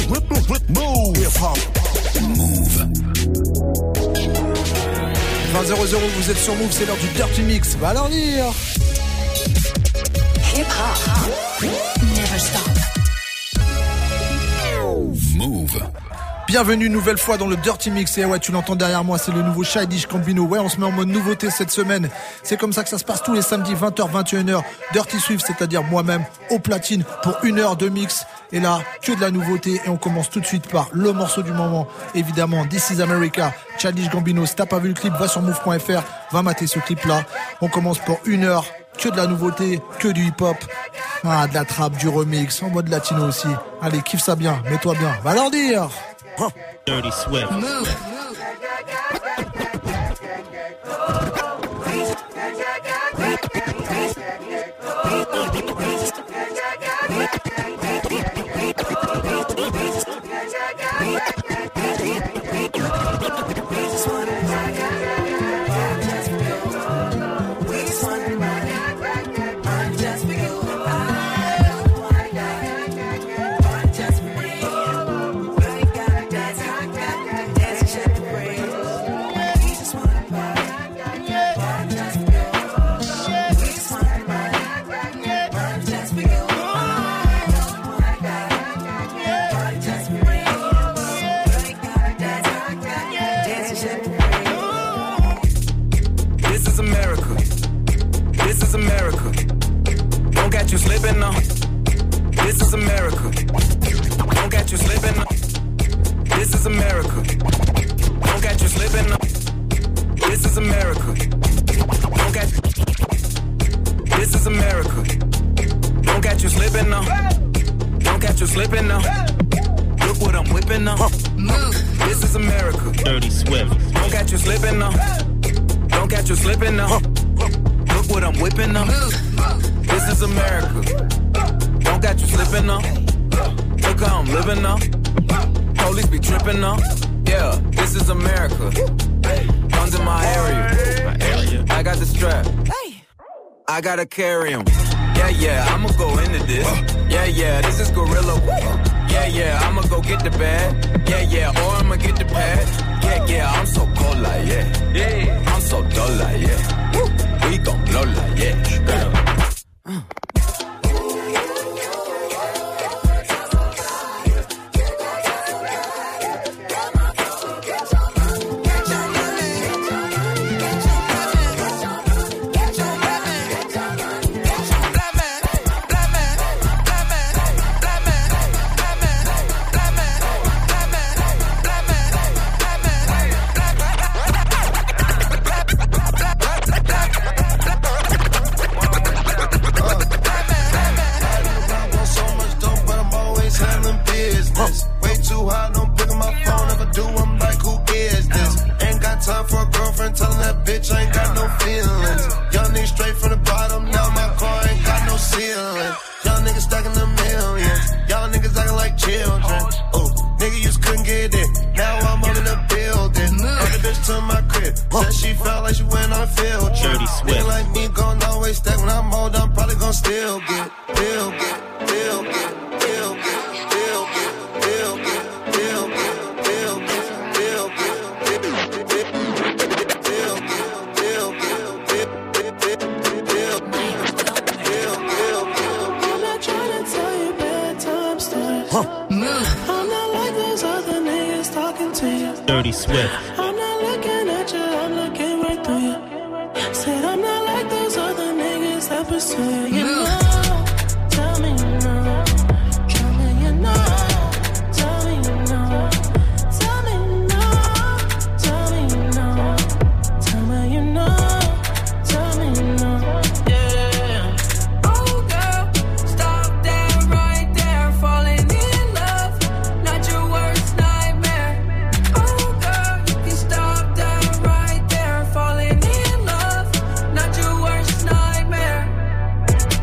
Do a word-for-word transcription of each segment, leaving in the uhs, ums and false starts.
Move. Move. vingt zéro zéro, vous êtes sur Move, c'est l'heure du Dirty Mix. Va alors lire. Hip hop. Never stop. Move. Bienvenue une nouvelle fois dans le Dirty Mix. Et ouais, tu l'entends derrière moi, c'est le nouveau Childish Gambino. Ouais, on se met en mode nouveauté cette semaine. C'est comme ça que ça se passe tous les samedis, vingt heures, vingt et une heures. Dirty Swift, c'est-à-dire moi-même, au platine pour une heure de mix. Et là, que de la nouveauté. Et on commence tout de suite par le morceau du moment. Évidemment, This is America, Childish Gambino. Si t'as pas vu le clip, va sur move point f r, va mater ce clip-là. On commence pour une heure. Que de la nouveauté, que du hip-hop. Ah, de la trap, du remix, en mode latino aussi. Allez, kiffe ça bien, mets-toi bien. Va leur dire. Dirty Swift. Move. You slipping now. This is America. Don't catch you slipping now. This is America. Don't catch you slipping now. This is America. Don't catch. This is America. Don't catch you slipping now. Don't catch you slipping now. Look what I'm whipping now. This is America. Dirty Swift. Don't catch you slipping now. Don't catch you slipping now. Look what I'm whipping now. This is America. Don't got you slipping now. Look how I'm living now. Police be tripping now. Yeah, this is America. Guns in my area. My area. I got the strap. I gotta carry 'em. Yeah, yeah, I'ma go into this. Yeah, yeah, this is gorilla. Yeah, yeah, I'ma go get the bag. Yeah, yeah, or I'ma get the pad. Yeah, yeah, I'm so cold like yeah. Yeah, I'm so dull like yeah. We gon' blow like yeah. Uh. Dirty Swift. I'm not looking at you, I'm looking right through you. Said I'm not like those other niggas that pursue you. You know, tell me you know. Tell me you know. Tell me you know. Tell me you know. Tell me you know. Tell me you know. Tell me you know. Yeah. Oh girl, stop that right there. Falling in love, not your worst nightmare. Oh girl, you can stop that right there. Falling in love, not your worst nightmare.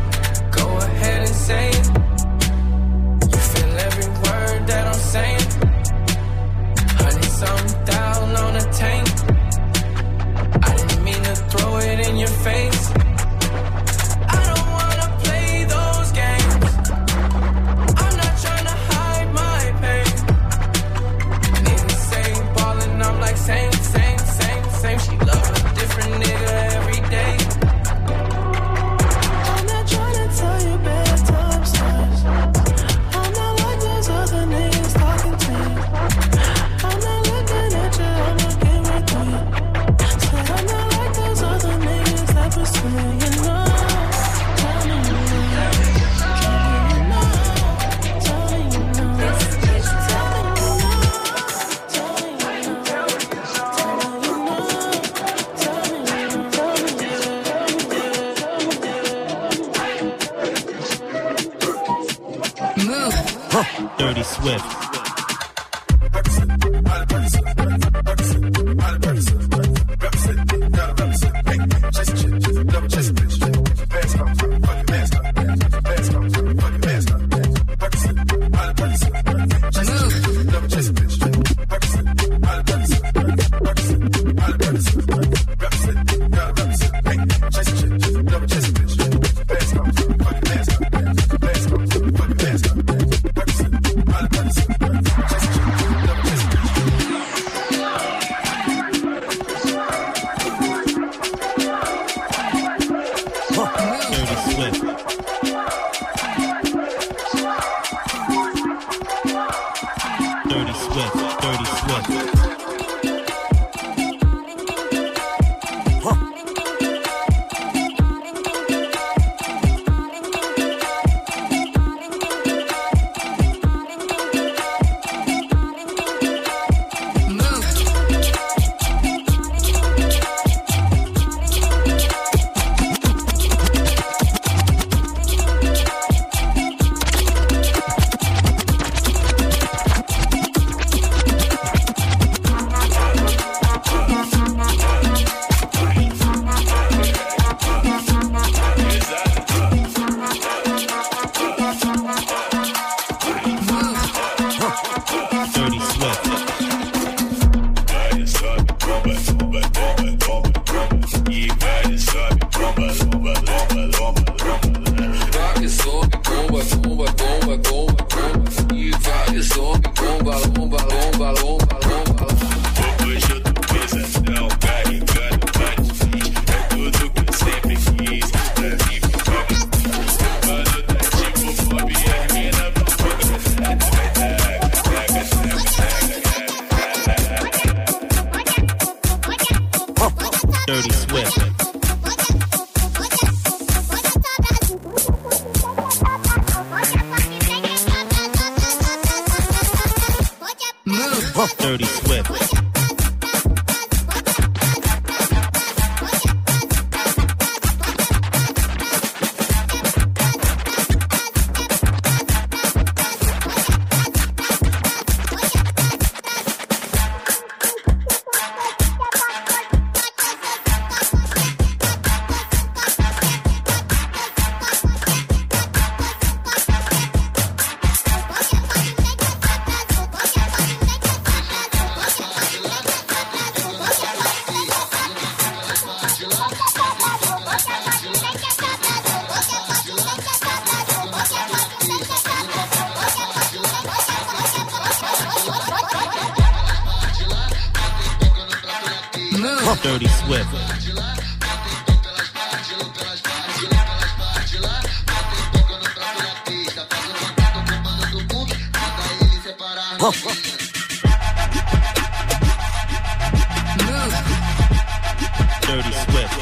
Dirty Swift. Dirty Swift. Move. Dirty Swift. Dirty Swift. Dirty Swift.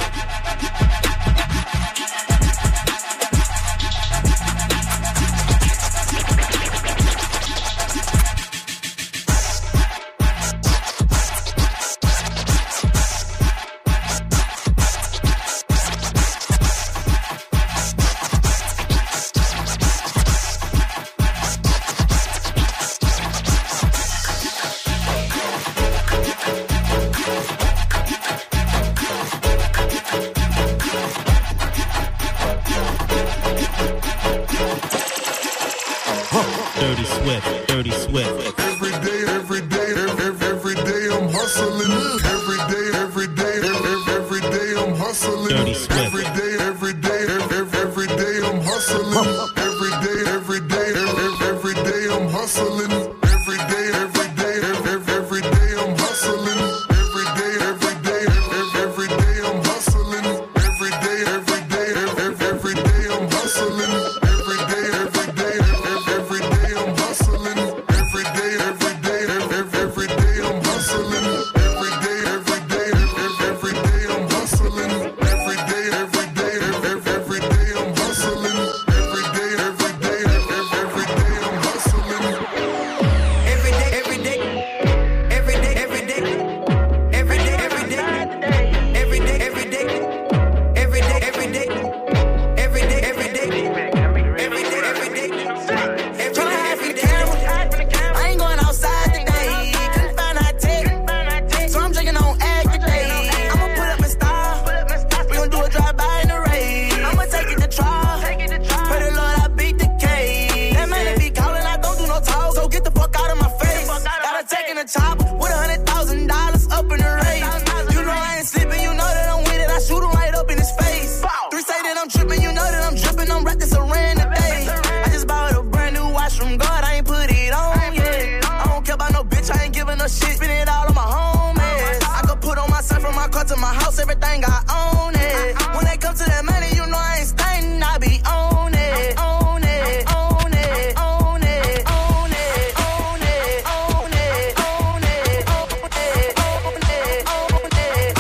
Dirty Swift, Dirty Swift. Every day, every day, every, every day I'm hustling. Every day, every day, every, every day I'm hustling. Dirty Swift. Every day, every day, every, every day I'm hustling. Every day, every day, every, every day I'm hustling. Every day, every day, every, every day I'm hustling. Every day, every day, every, every day I'm hustling. Every day, every day, every, every day I'm hustling. Every day, every day, every, every day I'm hustling. Every day, every day, every, every day I'm hustling. Every day, every day, every, every day I'm hustling. Every day, every day, every, every day I'm hustling. Every day, every day, every, every day I'm hustling. Every day, every the fuck out of my face. Got her taking a chop with a hundred thousand dollars up in the race. You know I ain't sleeping, you know that I'm with it. I shoot him right up in his face. Three say that I'm tripping, you know that I'm dripping. I'm wrapped in saran today. I just bought a brand new watch from God, I ain't put it on yet. I don't care about no bitch, I ain't giving no shit. Spend it all on my homies. I could put on my son from my car to my house, everything I own it. When they come to that money, you know I ain't staying, I be on it. On it, on it, on it, on it, on it, on it, on it, on it, on it, on it,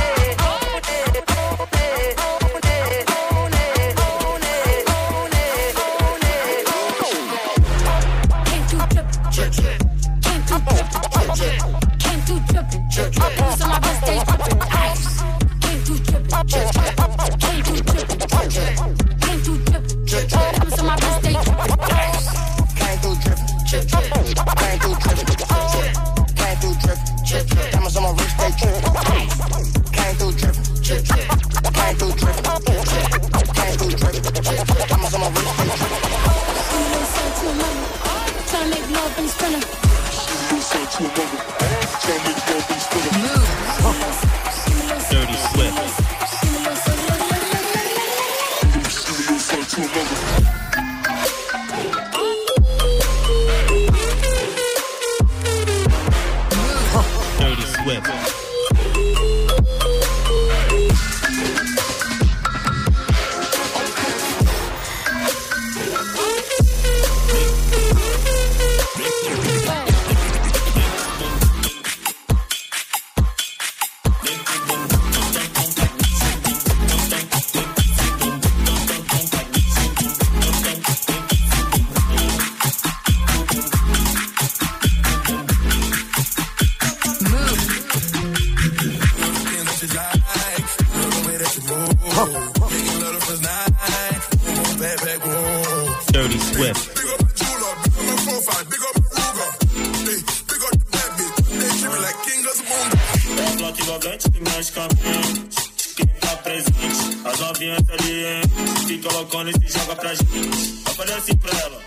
Dirty Swift. Dirty Swift. Dirty Swift. Bloco envolvente que mexe com a mente. Quem tá presente, as novinhas salientes. Se colocando e se joga pra gente. Aparece pra ela.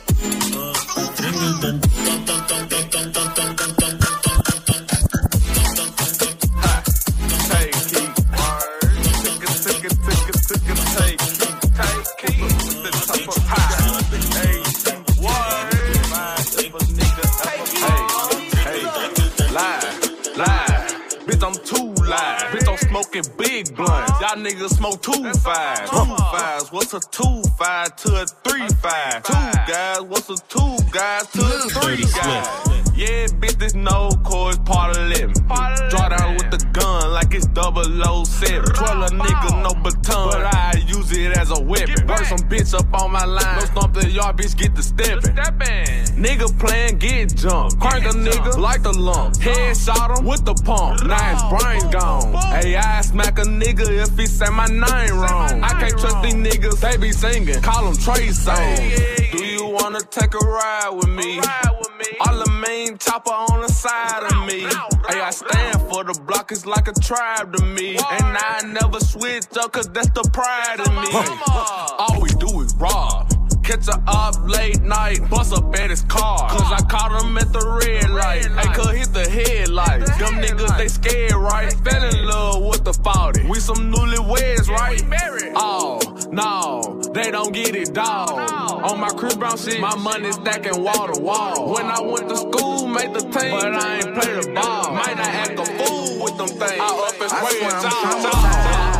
Smoking big blunts, y'all niggas smoke two fives. Two fives, what's a two five to a three five? Two guys, what's a two guys to a three guys? Yeah, bitch, this no core is part of living. Draw down with the gun like it's double oh seven. Twirl a nigga, no baton, but I use it as a weapon. Work some bitch up on my line, no stomp the yard, bitch, get the steppin'. Nigga playin', get jumped. Crank a nigga like the lump. Head shot him with the pump. Now his brain gone. Hey, I smack a nigga if he say my name wrong. I can't trust these niggas, they be singing. Call them Trey Songz. Do you wanna take a ride with me? All the main chopper on the side of me. Hey, I stand for the block, it's like a tribe to me. And I never switch up, cause that's the pride in me. All we do is rob. Catch her up late night, bust up at his car. Cause I caught him at the red light. Hey, cause hit the headlights. Them niggas, they scared, right? Fell in love with the forty. We some newlyweds, right? Oh, no, they don't get it, dawg. On my Chris Brown shit, my money stacking wall to wall. When I went to school, made the team, but I ain't play the ball. Might not act a fool with them things. I up and spray and jog.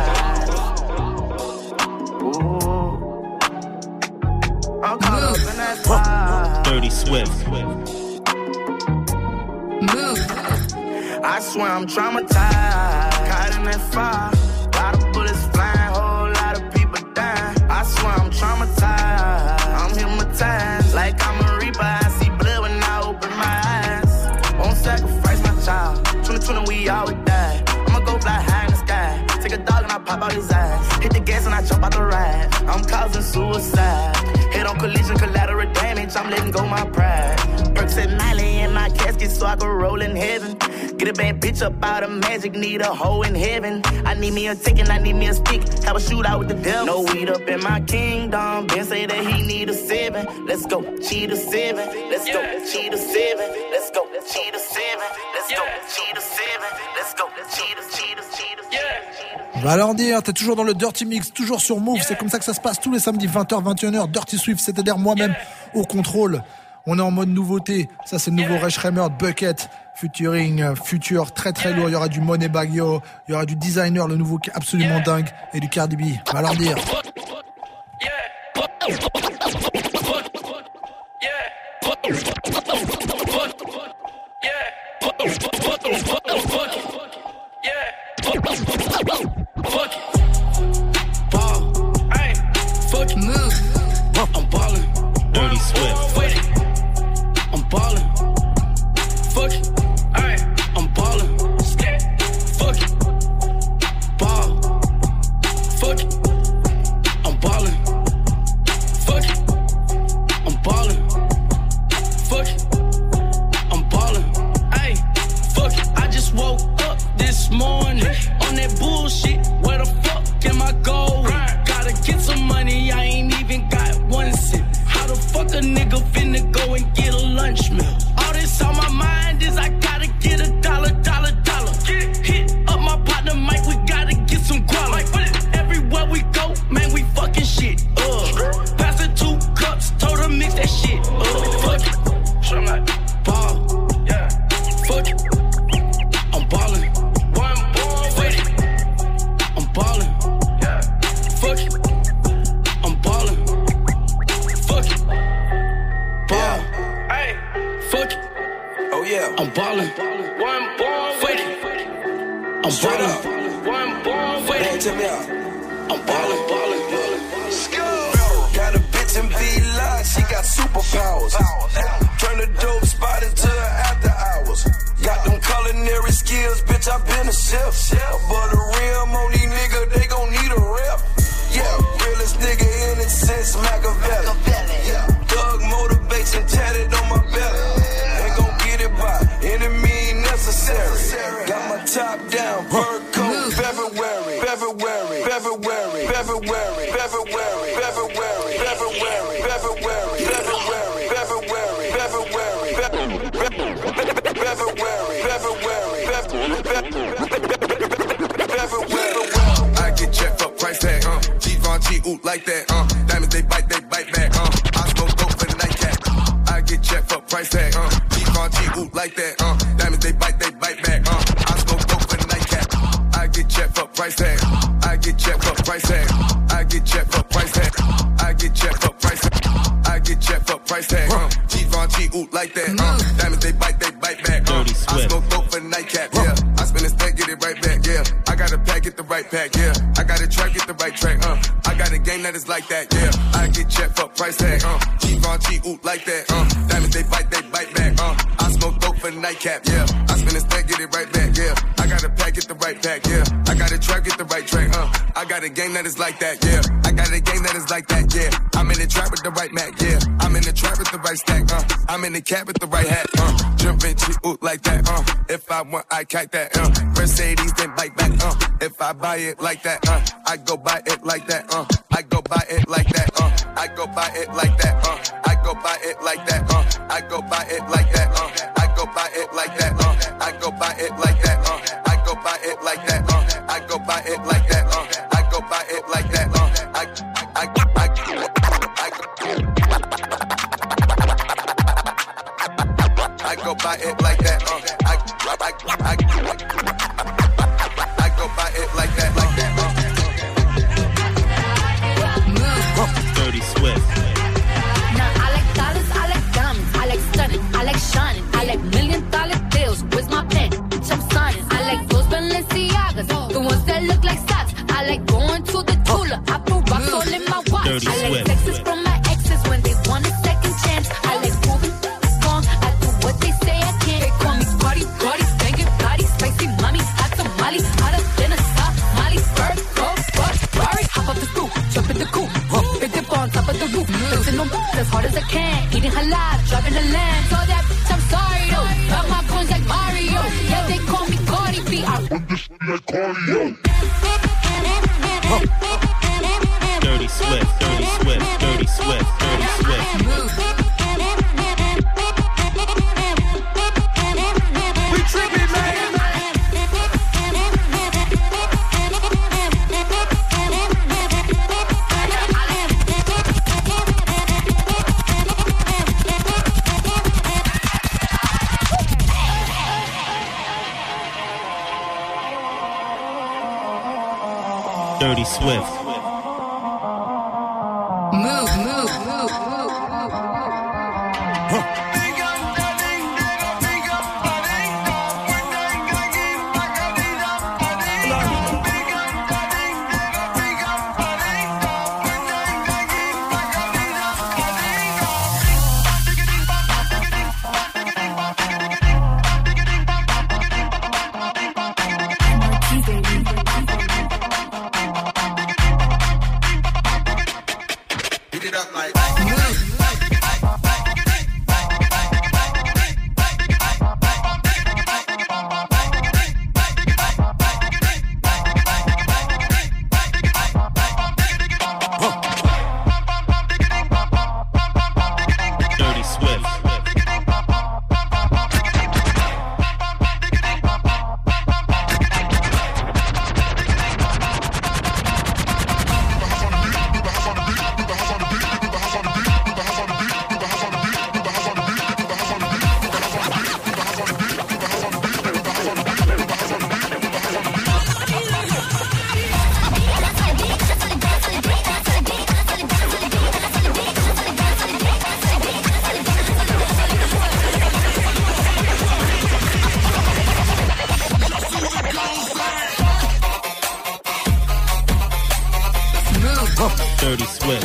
I'm caught up in that fire. Dirty Swift. Move. I swear I'm traumatized. Caught in that fire. Lot of bullets flying, whole lot of people dying. I swear I'm traumatized. I'm hypnotized. Like I'm a reaper, I see blood when I open my eyes. Won't sacrifice my child. twenty twenty, we all would die. I'ma go fly high in the sky. Take a dog and I pop out his eyes. Hit the gas and I jump out the ride. I'm causing suicide. Head on collision, collateral damage. I'm letting go my pride. Perks at Miley in my casket so I can roll in heaven. Get a bad bitch up out of magic, need a hoe in heaven. I need me a ticket, I need me a stick. Have a shootout with the devil. No weed up in my kingdom. Ben say that he need a seven. Let's go, cheat a seven. Let's go, cheat a seven. Let's go, cheat a seven. Let's go, cheat a seven. Let's go, cheat a, cheat a, cheat a, cheat a. Va leur dire, t'es toujours dans le Dirty Mix, toujours sur Move. C'est comme ça que ça se passe tous les samedis vingt heures, vingt et une heures. Dirty Swift, c'est-à-dire moi-même au contrôle. On est en mode nouveauté. Ça, c'est le nouveau Ray Schremer Bucket. Featuring euh, Future, très très lourd. Il y aura du Moneybagg Yo, il y aura du Designer, le nouveau qui est absolument dingue, et du Cardi B. Va leur dire. Move. I'm ballin'. Dirty Swift. With it. I'm ballin'. Fuck it. Ayy. I'm ballin'. Fuck it. Ball. Fuck it. I'm ballin'. Fuck it. I'm ballin'. Fuck it. I'm ballin'. Ayy. Fuck it. I just woke up this morning on that bullshit. Where the fuck am I going? Gotta get some money. I ain't even got one cent. How the fuck a nigga finna go and get a lunch meal? All this on my mind is I gotta get a dollar, dollar, dollar. Hit up my partner Mike, we gotta get some guala. Everywhere we go, man, we fucking shit up. Pass her two cups, told her mix that shit up. Fuck it, ball, yeah. Fuck it, I'm ballin'. One ball with it, I'm ballin'. Yeah. Fuck it, I'm ballin'. Fuck it, ball, hey, fuck it. Oh yeah, I'm ballin'. One ball with it, I'm ballin'. One ball with hey, it, check me out. I'm ballin', ballin', ballin'. Got a bitch in V-Line, she got superpowers. Turn the dope spot into the after hours. Got them culinary skills, bitch, I been a chef. But a rim on these niggas, they gon' need a rep. Yeah, realest nigga in it since Machiavelli. Yeah, thug motivation tatted on my belly. Ain't gon' get it by any means necessary. Got my top down, fur coat, February, February, February, February, February, February, February, February, February, February, February, February, I get checked for price tag, uh. G oot like that, uh. Diamonds they bite, they bite back, uh. I smoke dope for the nightcap. I get checked for price tag, uh. G oot like that, uh. Diamonds they bite, they bite back, uh. I smoke dope for the nightcap. I get checked for price tag. I get checked for price tag. I get checked for price tag. I get checked for price tag. I get checked for price tag, uh. G oot like that, uh. Diamonds they bite, they bite back, uh. I smoke dope for the nightcap, yeah. I spin a stack, get it right back, yeah. I got a pack, get the right pack, yeah. I got a track, get the right track, uh. I got a game that is like that, yeah. I get checked for price tag, uh. G oot like that, uh. Diamonds they bite, they bite back, uh. I smoke dope for the nightcap, yeah. I spin a stack, get it right back, yeah. I got a pack, get the right pack, yeah. I got a track, get the right track, uh. I got a game that is like that, yeah. I got a game that is like that, yeah. I'm in the trap with the right Mac, yeah. I'm in the trap with the right stack, uh. I'm in the cab with the right hat, uh. Jumpin' G-oot like that, uh. If I want, I kite that, uh. Mercedes, then bite back, uh. If I buy it like that, uh. I go buy it like that, uh. I go buy it like that, uh. I go buy it like that, uh. I go buy it like that, uh. I go buy it like that, uh. I go buy it like that, uh. I go buy it like that, uh. I go buy it like that, uh. I go buy it like that, uh. I go buy it like that, uh. I I I I I go buy it like that, uh. I I I I go buy it like that, like that, uh. Dirty Swift. Now I like dollars, I like diamonds, I like stunning, I like shining, I like million dollar deals. Where's my pen? Bitch, I'm signing. I like those Balenciagas, the ones that look like socks. I like going to the Tula, I put rocks all in my watch. Dirty I like Swift. texts from my exes when they want a second chance. I like moving wrong, I do what they say I can't. They call me Cardi, Cardi, banging body, spicy mommy, hot tamale, hotter than a Somali. Bird, go, fuck, Ferrari, hop off the stoop, jump in the coupe, big dip on top of the roof, flexing on as hard as I can, eating halal, driving a lamb. So that bitch, I'm sorry though, got my coins like Mario. Yeah, they call like cardio. Dirty Swift, Dirty Swift, Dirty Swift, Dirty Swift. Move. We trippin', man. Dirty Swift. Move, move, move, move. Huh. Dirty Swift.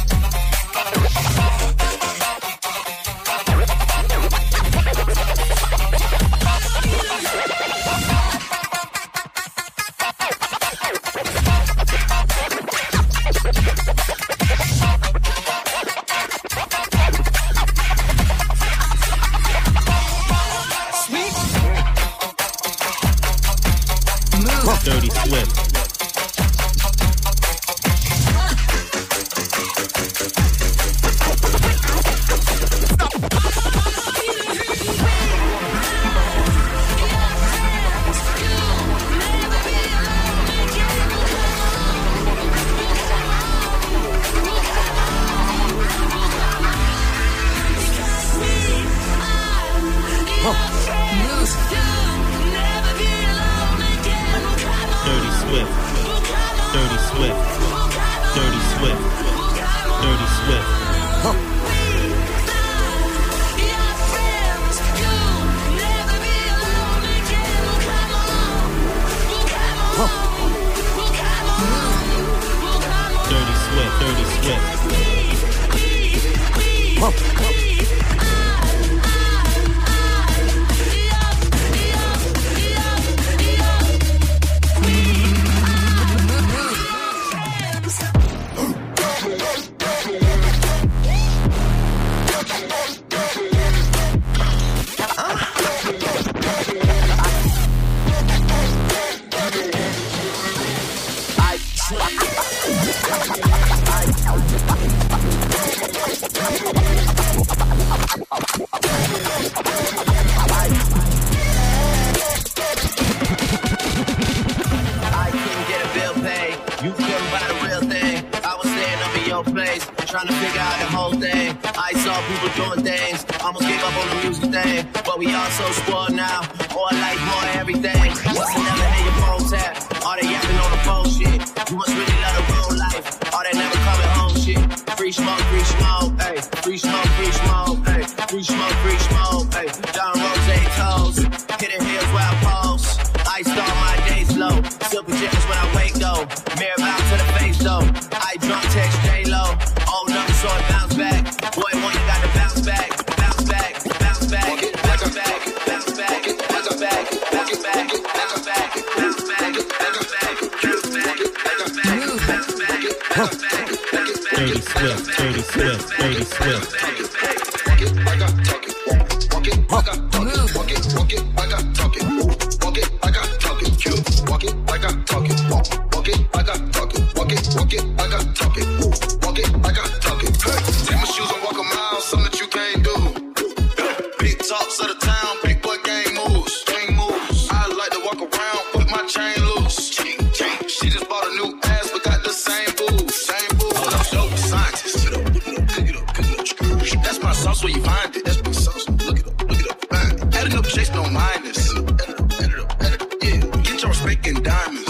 Dirty Swift. Dirty Swift, Dirty Swift, Dirty Swift, Dirty Swift. Huh. Huh. Dirty Swift, Dirty Swift. Huh. Trying to figure out the whole thing. I saw people doing things, almost gave up on the music thing. But we all so spoiled now, all life, more everything. What's never hear your phone tap? All they yapping on the phone shit. You must really love the real life, all that never coming home shit. Free smoke, free smoke, ayy. Free smoke, free smoke, ayy. Free smoke, free smoke, ayy. John Rose toes, hitting heels where I pose. I start my day slow, still pajamas when I wake though. Mirror out to the face though. I drunk text J-Lo. Hold up, so it bounce back. Boy, when you got to bounce back, bounce back, bounce back, bounce back, bounce back, bounce back, bounce back, bounce back, bounce back, bounce back, bounce back, bounce back, bounce back, bounce back, bounce back. Dirty Swift, Dirty Swift, Dirty Swift. Walk it, I got talk it. Walk it, I got talk it. Walk it, walk it, I got talk it. Walk it, I got talk it. Walk it, of the town, big boy gang moves. Gang moves. I like to walk around with my chain loose. Chain, chain. She just bought a new ass, but got the same boobs. Same boobs. I'm dope scientist. Look it up, look it up, cook it up, cook it up. That's my sauce where you find it. That's my sauce. Look it up, look it up, find it. Adding up checks, don't mind this. Edit up, edit up, edit up, edit up. Yeah, get your respect in diamonds.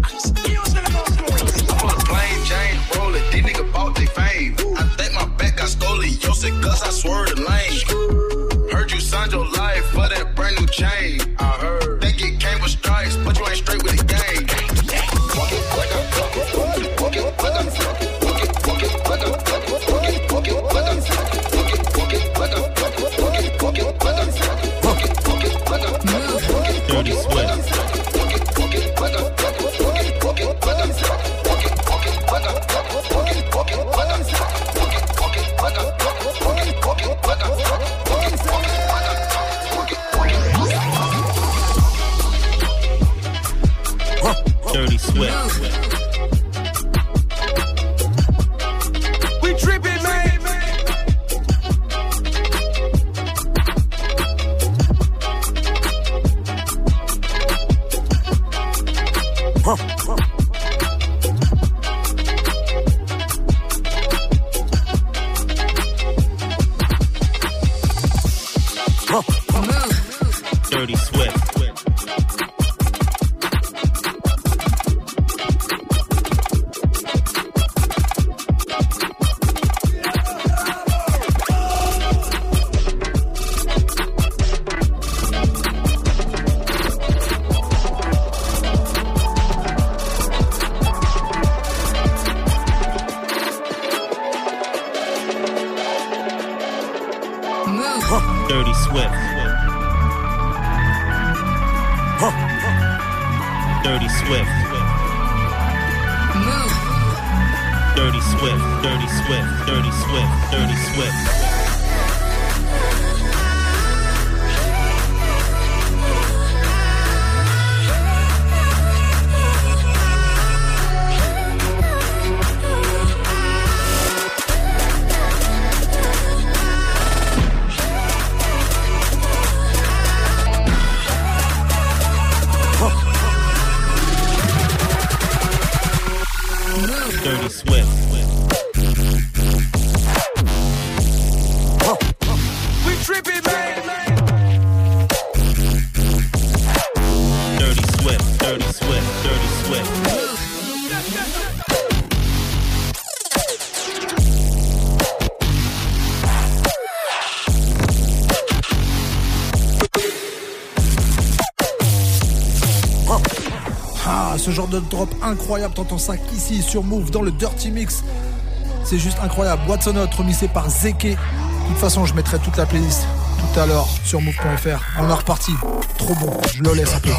Cause I swerved the lane. Heard you signed your life for that brand new chain. I heard. Think it came with stripes, but you ain't straight with the game. Walk it like I walk it, walk it, walk it like I walk it, walk it, walk it like I walk it, walk it, walk it like I walk it, walk it like I walk it, walk it, walk it like I walk it, walk it like I walk it, Dirty Swift. Walk it, walk it like I walk it, walk it, walk it like I walk it, walk it like I walk it, walk it like I walk it, walk it like I. Dirty Swift. We trippin', man. Huh. Huh. Dirty Swift. Dirty Swift. Dirty Swift. Dirty Swift. Dirty Swift. Dirty Swift. Dirty Swift. Dirty Swift. We trippin', man. Dirty Swift. Dirty Swift. Dirty Swift. Ah, ce genre de drop incroyable, t'entends ça qu'ici sur Move dans le Dirty Mix. C'est juste incroyable. What's on Not remixé par Zeke. De toute façon, je mettrai toute la playlist tout à l'heure sur move point f r. On est reparti. Trop bon, je le laisse un peu.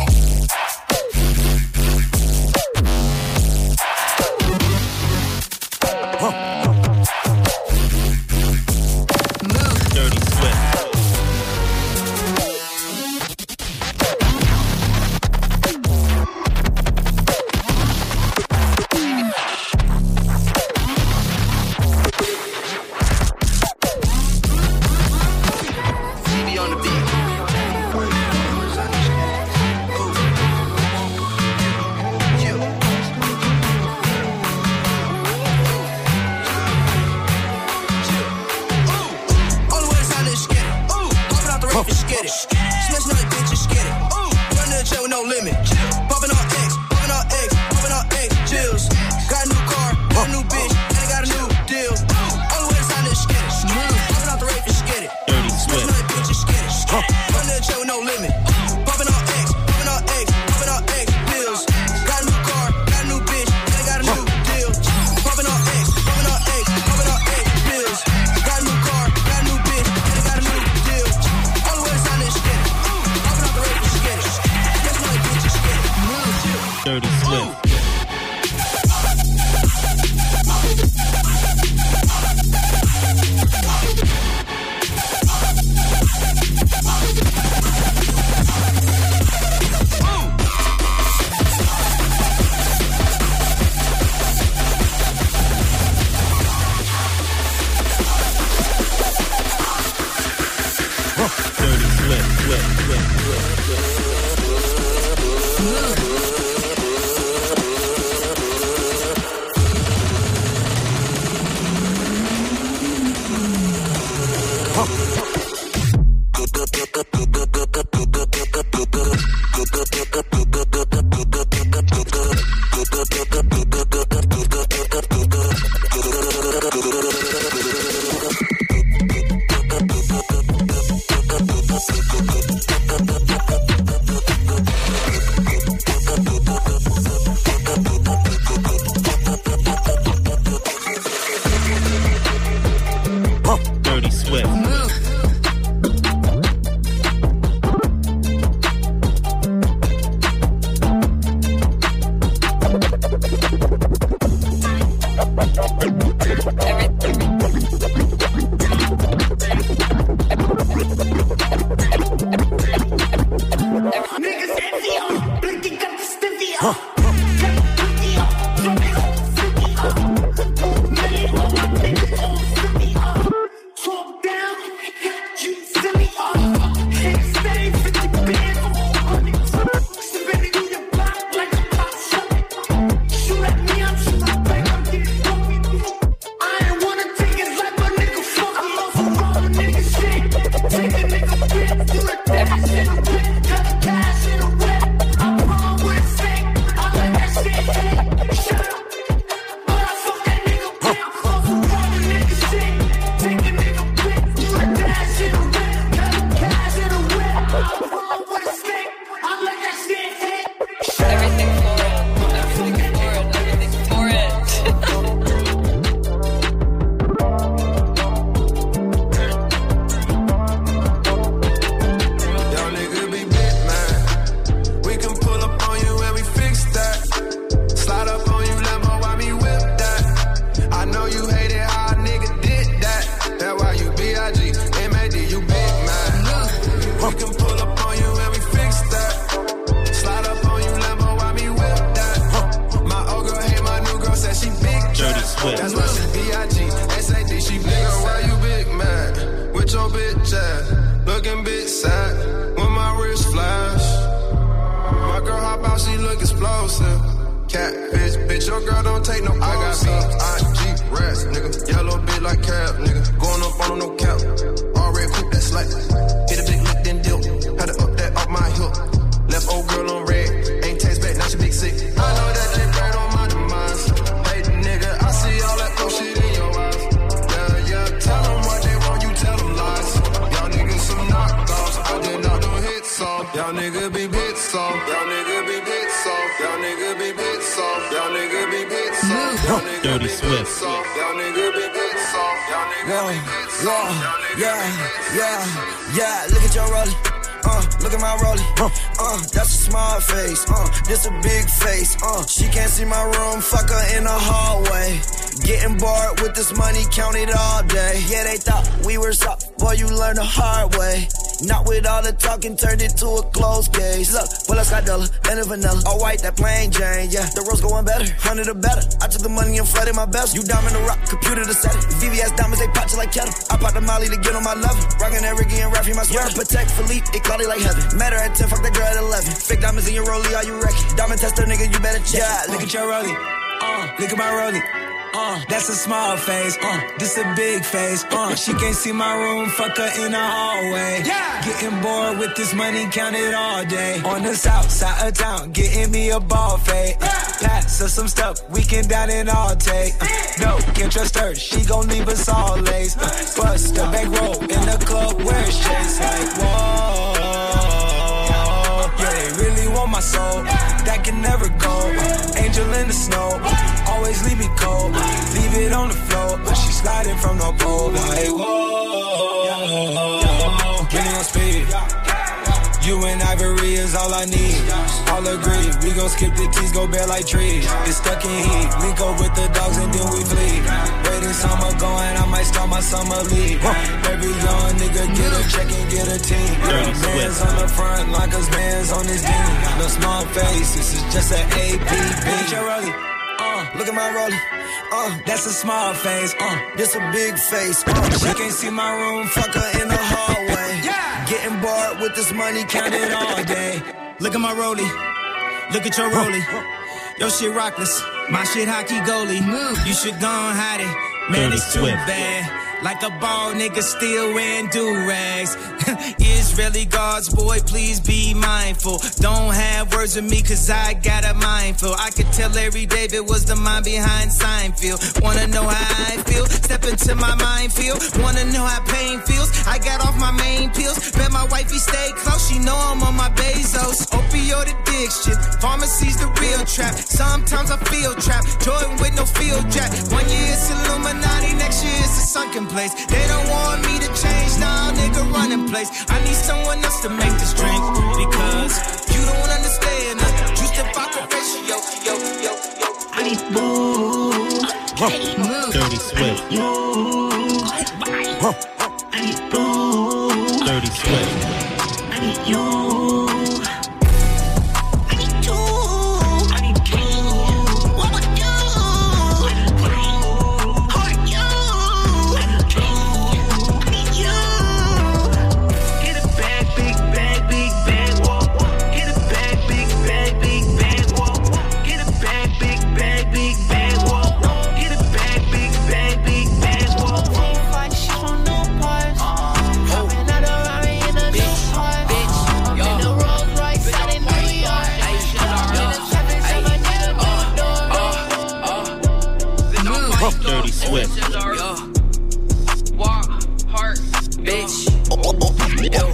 Dirty Swift. Dirty Swift. Swift, Swift, Swift, Swift. Dirty Swift. That's why she B I G S A D, she big. Girl, why you big mad? With your bitch ass, looking big sad. When my wrist flash, my girl hop out, she look explosive. Catfish, bitch, your girl don't take no poses. I got B I G rats, nigga. Yellow bit like cab, nigga. Going up on no cap. Already coop that slack. Hit a big lick, then dip. Had to up that off my hip. Left old girl on red. Ain't taste back, now she big sick. I know that they bird on my demise. Hey, nigga, I see all that fuck shit in your eyes. Yeah, yeah, tell them what they want, you tell them lies. Y'all niggas some knockoffs. I did not do hits soft. Y'all nigga be bit soft. Y'all nigga be bit soft. Y'all nigga be bit soft. Y'all nigga be bit soft. Y'all nigga Dirty Swift. Y'all nigga be bit soft. Y'all nigga be bit soft. Yeah, yeah, yeah, look at your rollie. Uh, look at my rollie. Uh, uh, that's a small face. Uh, this a big face. Uh, she can't see my room. Fuck her in the hallway. Getting bored with this money, count it all day. Yeah, they thought we were soft. Boy, you learn the hard way. Not with all the talking, turned it to a closed case. Look, pull up Scotella, and a vanilla. All white, that plain Jane, yeah. The rose going better, hundred or better. I took the money and flooded my best. You diamond the rock, computer to set it. V V S diamonds, they pop you like kettle. I pop the molly to get on my level. Rockin' that Ricky and Raffy, my sweater. Protect Philippe, it cloudy like heaven. Met her at ten, fuck that girl at eleven. Fake diamonds in your rollie, are you wrecking? Diamond tester, nigga, you better check. Yeah, look at your rollie. Uh, look at my rollie. Uh, that's a small face, uh, this a big face, uh, she can't see my room, fuck her in the hallway, yeah. Getting bored with this money, count it all day, on the south side of town, getting me a ball fade, uh, pass us some stuff, we can down and all take, uh, no, can't trust her, she gon' leave us all lace, uh, bust a bankroll in the club where it's chase, like, whoa, yeah, they really want my soul, that can never go, uh, angel in the snow, always leave me cold, leave it on the floor, but she sliding from the pole, like whoa, getting on speed, you and Ivory is all I need, all agree, we gon' skip the T's, go bare like trees, it's stuck in heat, link up with the dogs and then we flee, waiting summer going, I might start my summer league, every young nigga get a check and get a team, man's on the front, like us man's on this team, no small face, this is just an A P B. Uh, look at my rollie. Uh, that's a small face. Uh, this a big face. Uh, she can't see my room. Fuck her in the hallway. Yeah. Getting bored with this money, count it all day. Look at my rollie, look at your rollie. Your shit rockless, my shit hockey goalie. You should go and hide it, man, Dirty it's too Swift. bad. Like a ball nigga still wearing do-rags. Israeli gods, boy, please be mindful. Don't have words with me cause I got a mindful. I could tell Larry David was the mind behind Seinfeld. Wanna know how I feel? Step into my minefield. Wanna know how pain feels? I got off my main pills. Bet my wifey stay close, she know I'm on my Bezos. Opioid addiction, pharmacy's the real trap. Sometimes I feel trapped, Jordan with no field jack. One year it's Illuminati, next year it's a sunken place. They don't want me to change, now nah, nigga run in place. I need someone else to make this drink because you don't understand the juice to vodka ratio. Yo, yo, yo. I need boo. Dirty Swift. I need boo. Dirty Swift. I need you. I need you. I need you. What would you? Heart you. I need you. Get a bag, big bag, big bag, walk. Get a bag, big bag, big bag, walk. Get a bag, big bag, big bag, walk. Get a bag, big bag, big bag, walk. Find shit from new parts. Coming out of Rari in a new part. I'm in the Rolls Royce out in New York. In the traffic, so I need a new door. Dirty Swift. Walk, heart, bitch. Ew, ew, ew,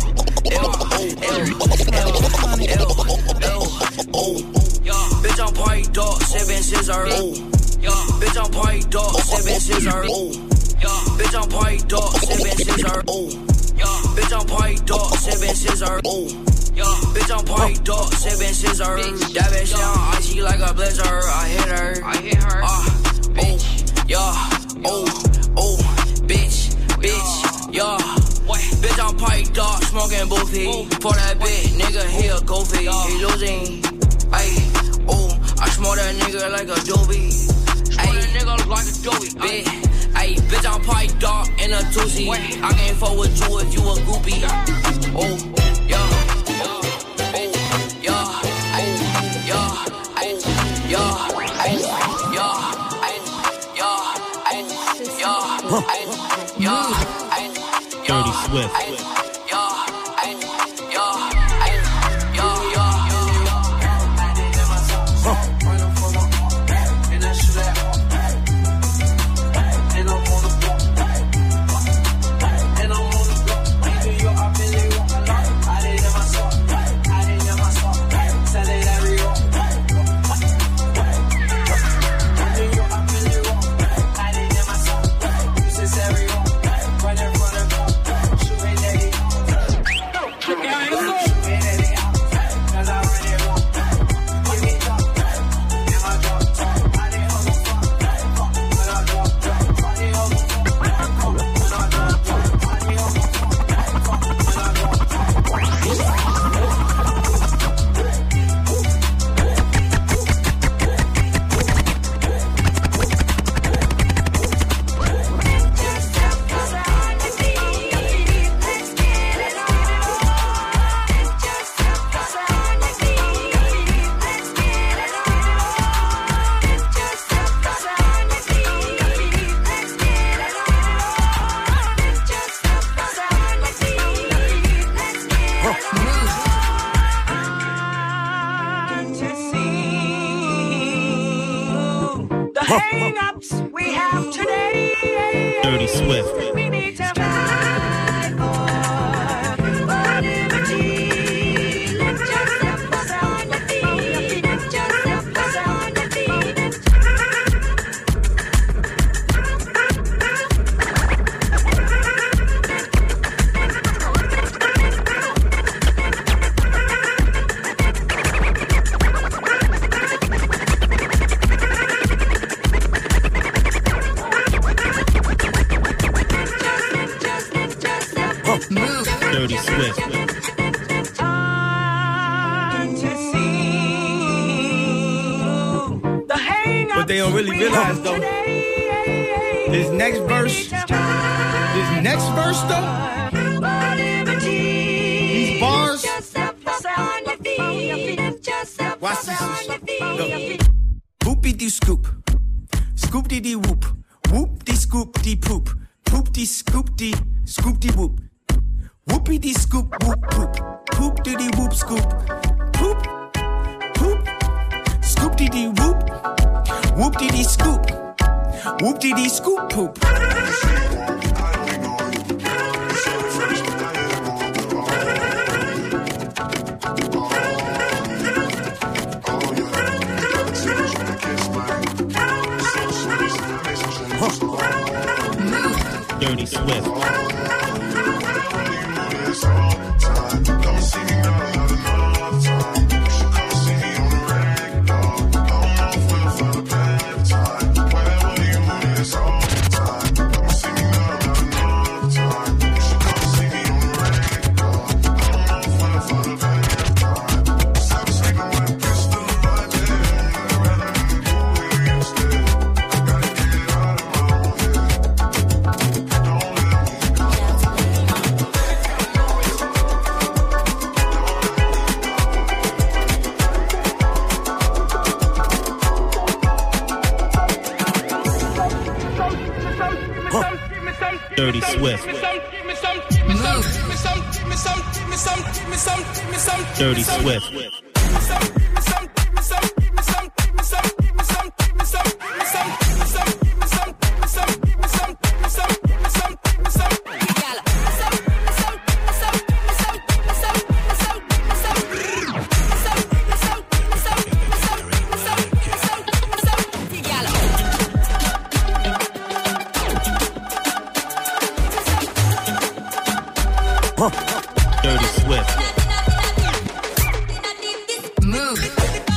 bitch, I'm party dog, seven scissor. Bitch, I'm party dog, seven scissor. Bitch, I'm party dog, seven scissor. Bitch, I'm party dog, seven scissor. Bitch, I'm party dog, seven scissor. That bitch down icy like a blizzard. I hit her, I hit her. Ah, bitch, yeah, oh, oh, bitch, bitch, yeah. Bitch, I'm party dog, smoking boofy. For that bitch, nigga, he a goofy. He losing, ayy, oh, I smoke that nigga like a doobie. Smoke that nigga like a doobie, bitch. Ayy, bitch, I'm party dog in a toosie. I can't fuck with you if you a groupie. Oh, yeah, oh, yeah, ayy, yeah, ayy, yeah, ayy, yeah, ayy, yeah, ayy, yeah, ayy, yeah, ayy. Dirty Swift. hang-ups we have today. Dirty Swift. We need to fight for our liberty. Lift yourself on your feet. Lift yourself on your feet. Dirty Swift. What they don't really realize though, this next verse, this next verse though, these Whoopie dee scoop, scoop dee dee whoop, whoop dee scoop dee poop, poop dee scoop dee, scoop dee whoop, whoopie dee scoop whoop poop, poop dee dee whoop scoop, poop, poop, scoop dee dee whoop, whoop dee dee scoop, whoop dee dee scoop poop. Dirty Swift. Dirty Swift. Dirty Swift. Dirty Swift. Move.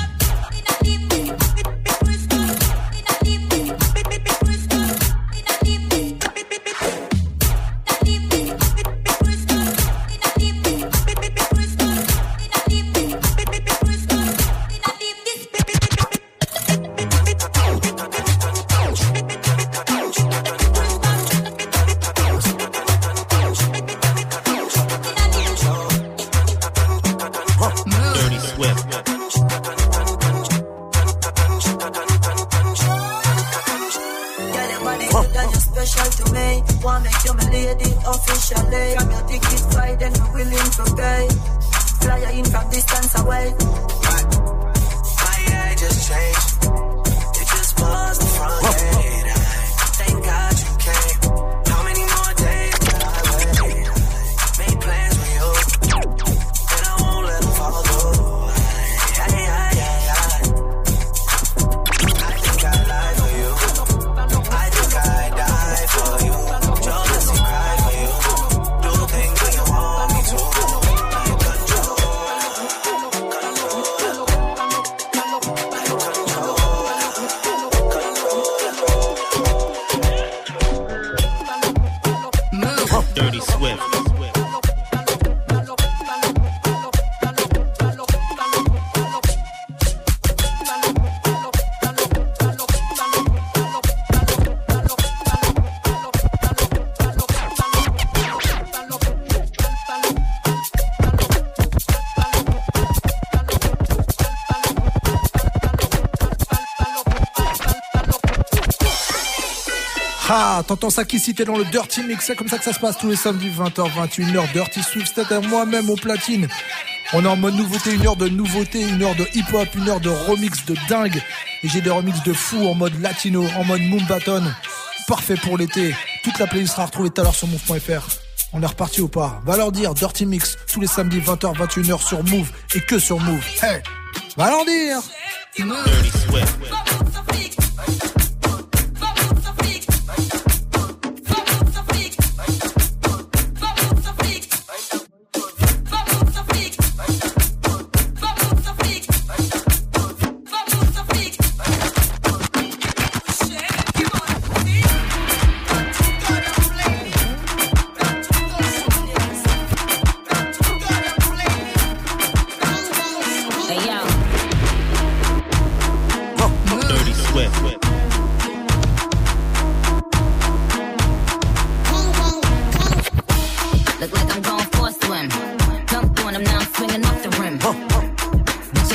Ah, t'entends ça qui citait dans le Dirty Mix, c'est comme ça que ça se passe tous les samedis vingt heures vingt et une heures. Dirty Swift, c'est à moi-même au platine. On est en mode nouveauté, une heure de nouveauté, une heure de hip-hop, une heure de remix de dingue. Et j'ai des remixes de fou en mode latino, en mode Moombaton. Parfait pour l'été. Toute la playlist sera retrouvée tout à l'heure sur move point f r. On est reparti ou pas? Va leur dire, Dirty Mix, tous les samedis vingt heures vingt et une heures sur Move et que sur Move. Hey, va leur dire. Dirty Swift.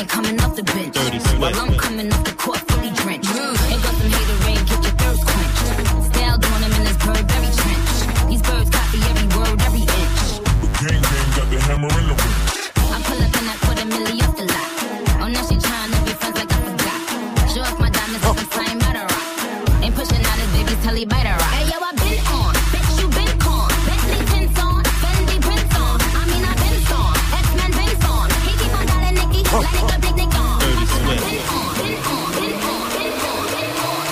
coming off the bench. Dirty Swift. While I'm coming off the court fully drenched. Ain't got some hater rain, get your thirst quenched. Style doing them in this Burberry trench. These birds copy every word, every inch. Gang gang got the hammer in the ring. I pull up in that quarter milli off the lot. Oh, now she trying to be friends like I forgot. Show off my diamonds like I'm flying by the rock. Ain't pushing out his baby's telly by the rock. Hey, yo, I been on. Bitch, you been con. Bentley tints on. Fendi prints on. I mean, I been on. X-Men been on. He keep on dialing Nicky. Like nigga picnic on. Dirty Swift. Been on. Been on. Been on. Been on. Been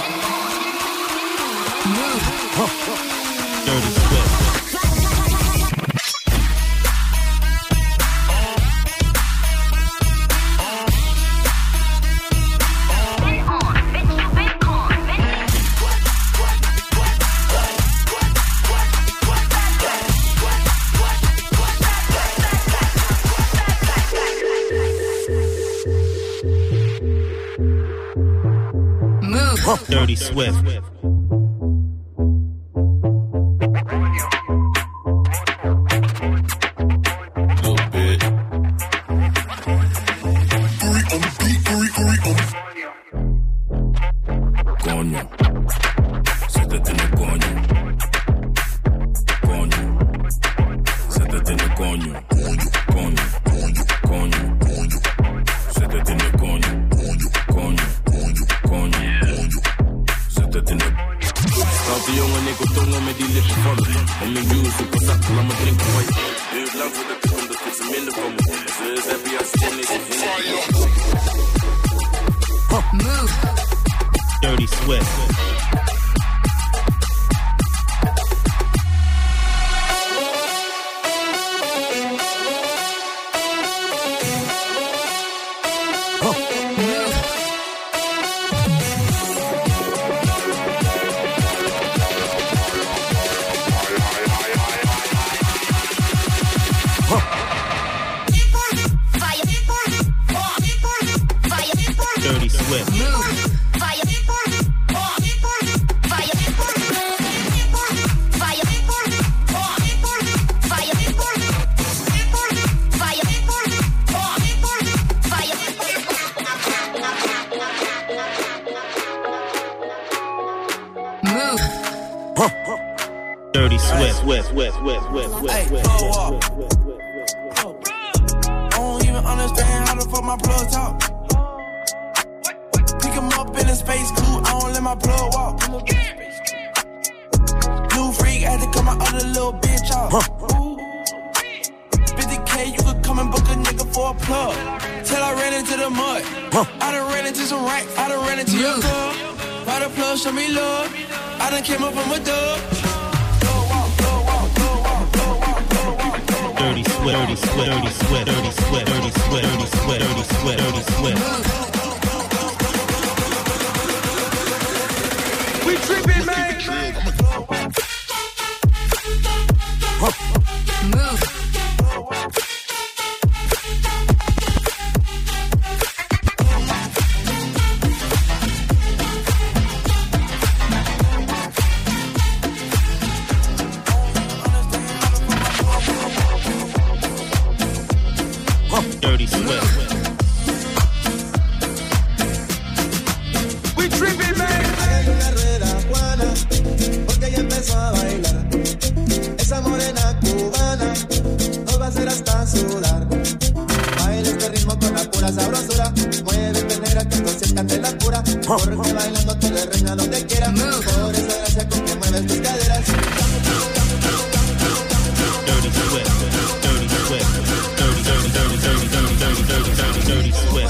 on. Been on. Dirty Swift. Dirty Swift. Coño, se te tiene coño. Coño, se te tiene coño. Coño, coño, coño, coño. Se te tiene coño. Coño, coño, coño, coño. Se te tiene. Laten jongen, ik wil tongen met die lippen vallen. Om mijn juice, super zak, laat me drinken van je. Duurt lang voor de toekomst, dat ze minder van me. Ze is happy als ze niet in Move. Dirty Swift. Dirty Swift. Dirty Swift. Swift, Swift, Swift, Swift, Hey, Swift, blow Swift, up. Swift, I don't even understand how the fuck my plug talk. Pick him up in a space coupe, I don't let my plug walk. New freak had to cut my other little bitch off. fifty K, you could come and book a nigga for a plug. Till I ran into the mud. I done ran into some racks, I done ran into your girl. Why the plug show me love? I done came up from a dub. Dirty Swift, Dirty Swift, Dirty Swift, Dirty Swift, Dirty Swift, Dirty Swift, Dirty Swift, Dirty Swift. We trippin', man. Move. Dirty Swift. We trippin', man. Una rueda Juana, porque ella empezó a bailar. Esa morena cubana nos va a hacer hasta sudar. Baila este ritmo con la pura sabrosura. Muévete negra que tú sientas de la cura. Porque bailando tú eres reina donde quiera. Por eso gracias con que mueves tus caderas. Dirty Swift. Dirty Swift. Dirty, dirty, dirty, dirty, dirty, dirty, dirty, dirty, dirty Swift.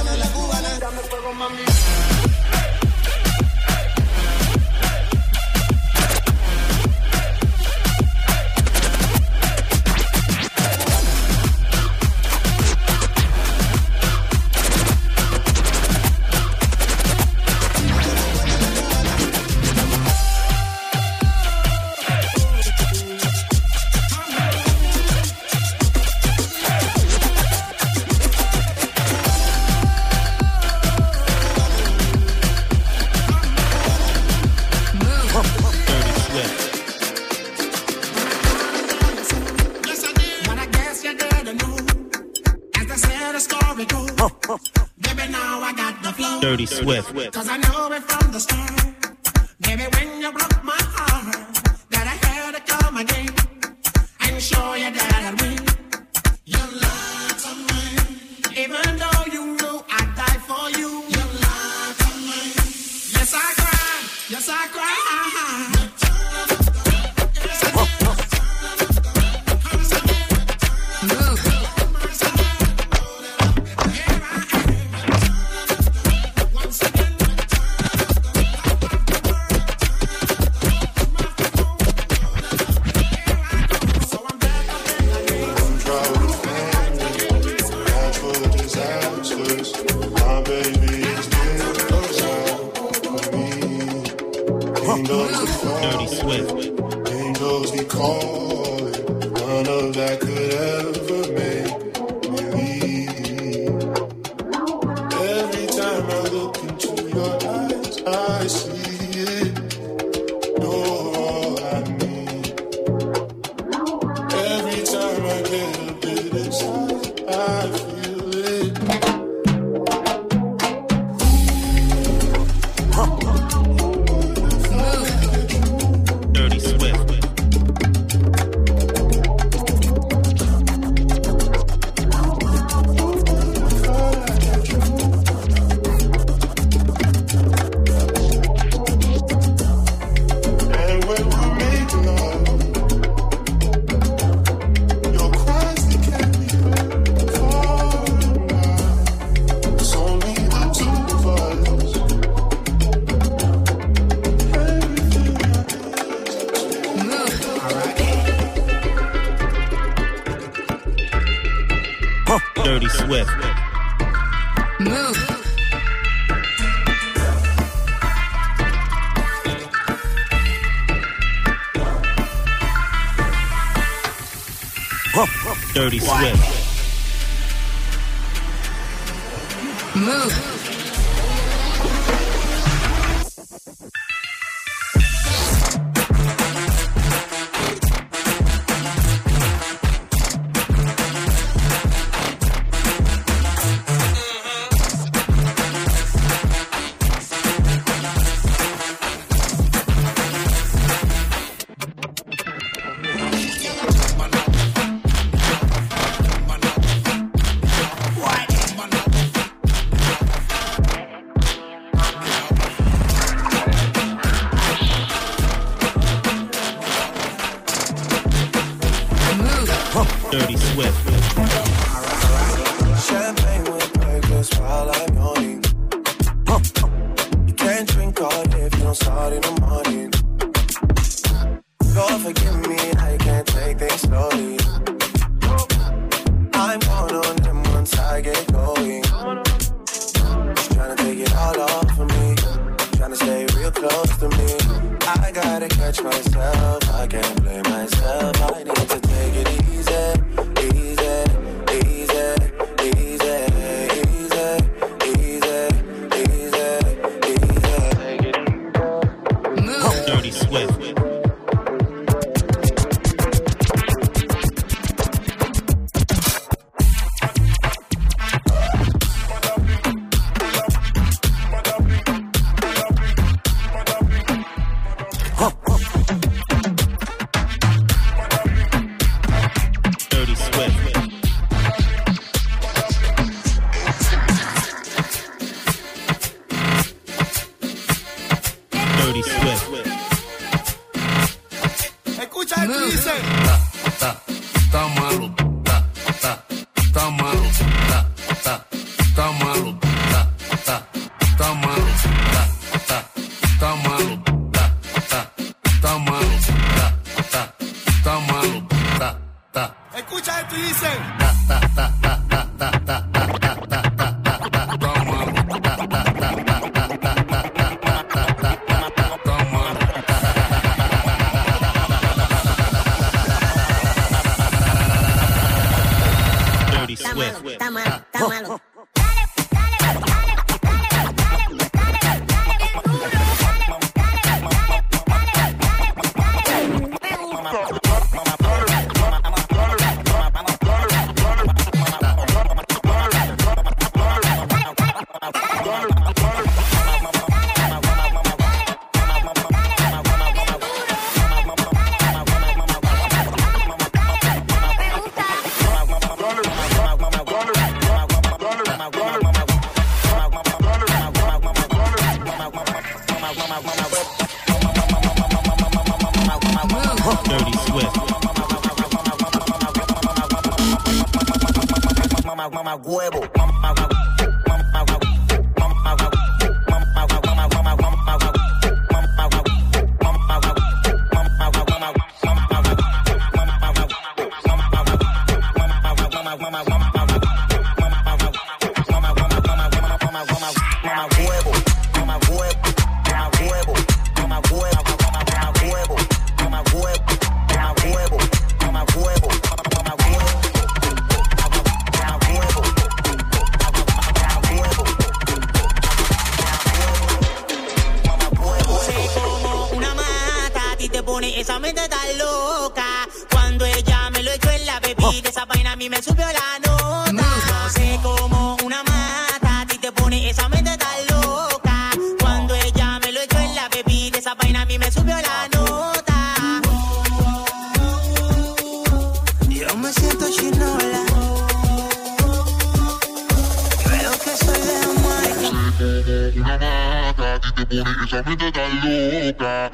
When I guess you gotta know, as I said, a story goes. Them Baby, now I got the flow. Dirty Swift. Cause I know it from the start. Baby, when you broke my heart, that I had to come again and show you that I'd win. You lied to me. Even though you knew I'd die for you. You lied to me. Yes, I cried. Yes, I cried. Dirty Swift. Angels we call it, none of that could ever make me leave. Every time I look into your eyes, I see it. You're all I need. Every time I get a bit inside, I feel it. Dirty Swift. And when we make love, your cries they can't be heard far away. It's only the two of us. Dirty Swift. Move. Dirty Swift. Move. Dirty Swift. Champagne with burgers while I'm yawning. You can't drink all day if you don't start in the morning. Lord forgive me, I can't take things slowly. I'm going on them once I get going. She's trying to take it all off of me, trying to stay real close to me. I gotta catch myself, I can't blame myself. I need to take it easy, easy, easy, easy, easy, easy, easy, easy. Dirty Swift. Dirty Swift. Dirty Swift. Escucha esto y dice. Ta, ta malo, ta, ta, ta malo, ta, ta, ta malo, ta, ta, ta malo, ta, ta, ta malo, ta, ta, ta malo, ta, ta, ta malo, ta, ta. Escucha esto y dice. Ta, ta, ta, ta, ta, ta, ta, ta, ta, ta, ta, ta, ta malo, ta, ta, ta, ta, ta, ta, ta, ta, ta, ta, ta, ta malo. Dirty Swift. Está malo, está malo. huevo, mamá huevo, mamá huevo, mamá huevo, mamá huevo, mamá huevo, mamá huevo, mamá huevo, mamá huevo, mamá huevo, mamá huevo, mamá huevo, mamá huevo, mamá huevo, mamá huevo, mamá huevo. Esa mente tan loca. Cuando ella me lo echó en la bebida, esa vaina a mí me subió la nota. No sé cómo una mata a ti te pone esa mente tan loca. Cuando ella me lo echó en la bebida, esa vaina a mí me subió la nota. Yo me siento chinola. Creo que soy de Jamaica. Una mata a ti te pone esa mente tan loca.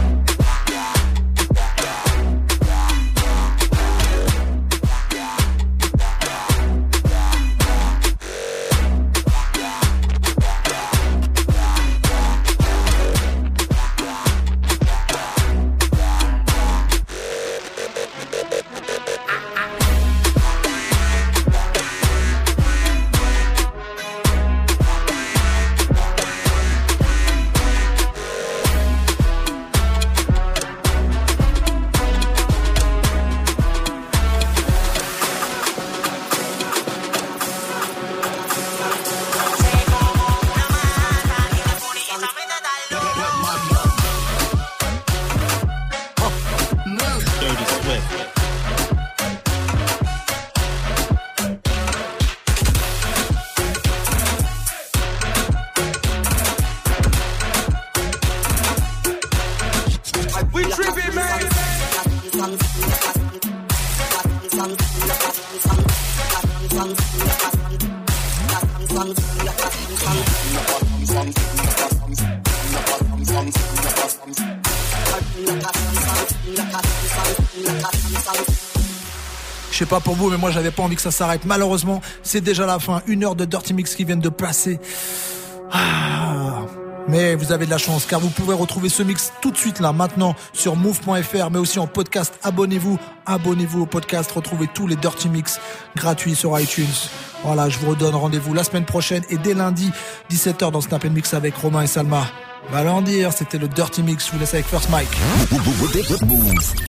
Je sais pas pour vous, mais moi j'avais pas envie que ça s'arrête. Malheureusement, c'est déjà la fin. Une heure de Dirty Mix qui viennent de passer. Ah. Mais vous avez de la chance, car vous pouvez retrouver ce mix tout de suite là, maintenant, sur move point f r, mais aussi en podcast. Abonnez-vous, abonnez-vous au podcast. Retrouvez tous les Dirty Mix gratuits sur iTunes. Voilà, je vous redonne rendez-vous la semaine prochaine et dès lundi, dix-sept heures dans Snap and Mix avec Romain et Salma. Va leur dire, c'était le Dirty Mix. Je vous laisse avec First Mike.